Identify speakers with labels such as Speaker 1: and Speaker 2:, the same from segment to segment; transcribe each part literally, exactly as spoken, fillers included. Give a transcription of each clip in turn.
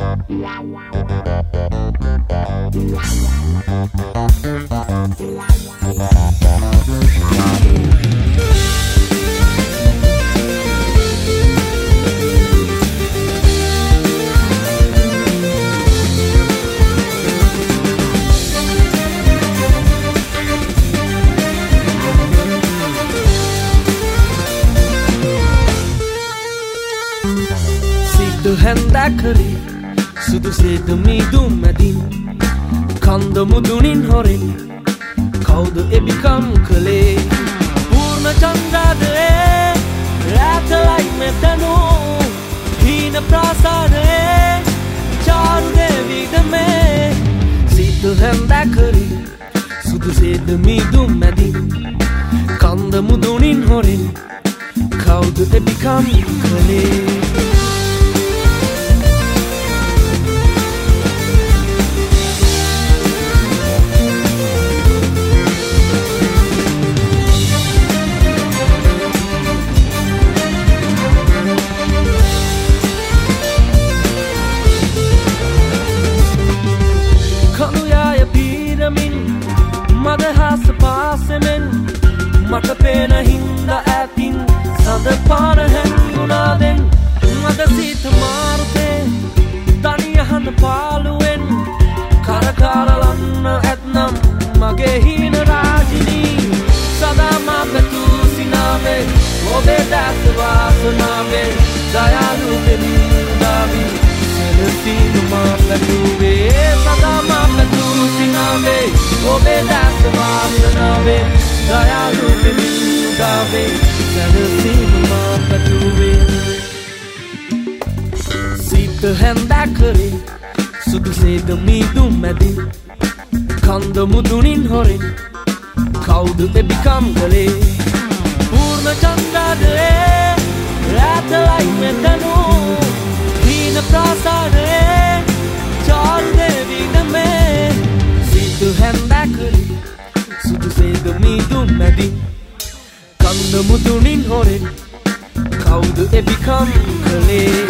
Speaker 1: හැන්දැකරේ සුදු සේද මීදුම් මැදින් කන්ද මුදුනින් හොරෙන් කවුද එබිකම් කළේ පූර්ණ චන්ද්‍රාදයේ රැතලයි මෙතනු හීන ප්‍රාසාදයේ චාරු දෙවිද මේ සීතු හැන්දැකරේ සුදු සේද මීදුම් මැදින් කන්ද මුදුනින් හොරෙන් කවුද එබිකම් කළේ මදහස පාසෙමෙන් මට පේන හින්දා ඇතින් සඳ පාන හැංගුණාදෙන් මද සීත මාරුතේ තනියහන පාලුවෙන් කරකාරලන්න ඇත්නම් මගේ හීන රාජිනී සදා මා පැතූ සිනාවේ ඔබේ දැස වාසනාවේ දයාලු දෙමින්දාවී සැලසීම මා පැතූවේ සදා මා පැතූ සිනාවේ ඔබේ දැස වාසනාවේ දයාලු දෙමින්දාවේ සැලසීම මා පැතූවේ සීත හැන්දැකරේ සුදු සේද මීදුම් මැදින් කන්ද මුදුනින් හොරෙන් කවුද එබිකම් කළේ පූර්ණ චන්ද්‍රාදයේ රැතලයි මෙතනු හීන ප්‍රාසාදයේ චාරු දෙවිද මේ සීත හැන්දැකරේ සුදු සේද මීදුම් මැදින් කන්ද මුදුනින් හොරෙන් කවුද එබිකම් කළේ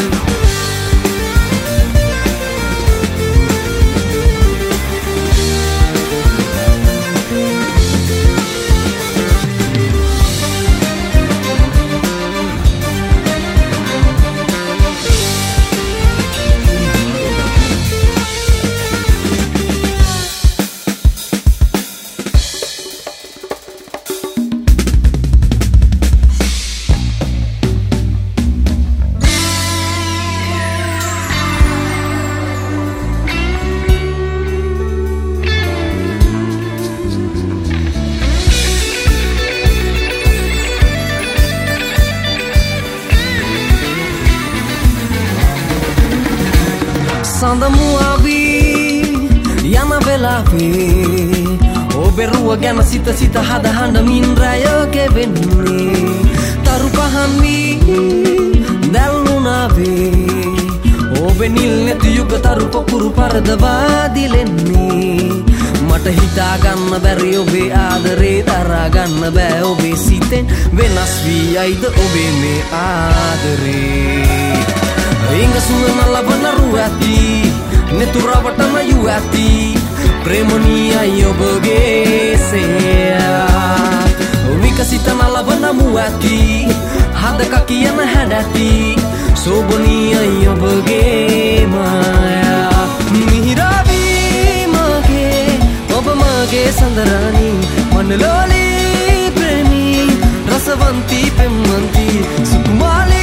Speaker 1: සඳමුවවී යන වෙලාවේ ඔබේ රුව ගැන සිත සිත හද හඬමින් රැය ගෙවෙන්නේ තරු පහන් වී දැල්ුණාවේ ඔබේ නිල් නැති යුග තරු පොකුරු පරදවා දිලෙන්නේ මට හිතා ගන්න බැරි ඔබේ ආදරේ දරා ගන්න බෑ ඔබේ සිතෙන් වෙනස් වී යයිද ඔබේ මේ ආදරේ Inga sunga ලබන රු ඇති නෙතුරවටම යු ඇති ප්‍රේමණීය ඔබගේ සේයා විකසිතන ලබන මු ඇති හදක කියන හැඩ ඇති සෝබනීය ඔබගේ මායා මිහිරවි මගේ ඔබ මගේ සඳරානි මනලෝලී ප්‍රේමී රසවන්ති පෙම්වන්ති සුකුමාලී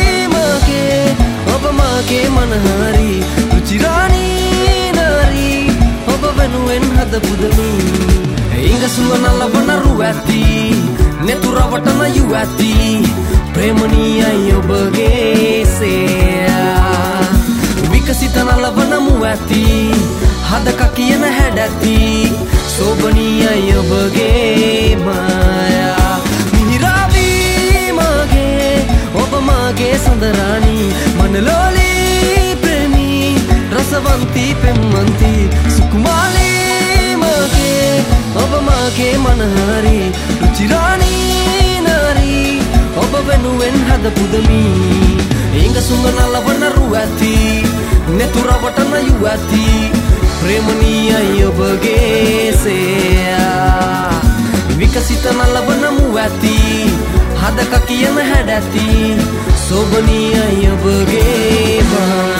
Speaker 1: ඔබ මගේ මනහරි රුචිරාණි නාරි ඔබ වෙනුවෙන් හදපුදමි ඉංග සුවන ලබන රු ඇති නෙතුරවටම යු ඇති ප්‍රේමණීය ඔබගේ සේයා විකසිතන ලබන මු ඇති හදක කියන හැඩ ඇති සෝබනීය ඔබගේ මායා මිහිරවි මගේ ඔබ මගේ සඳරාණි මනලෝලී ප්‍රේමී රසවන්ති පෙම්වන්ති සුකුමාලී මගේ ඔබ මගේ මනහරි රුචිරාණි නාරි ඔබ වෙනුවෙන් හදපුදමි ඉංග සුංගන ලබන රු ඇති neturawata nayu ඇති ප්‍රේමණීයයි ඔබගේ සේයා විකසිත නලවනමු ඇති හදක කියන හැඩ ඇති සෝබනීයයි ඔබගේ මා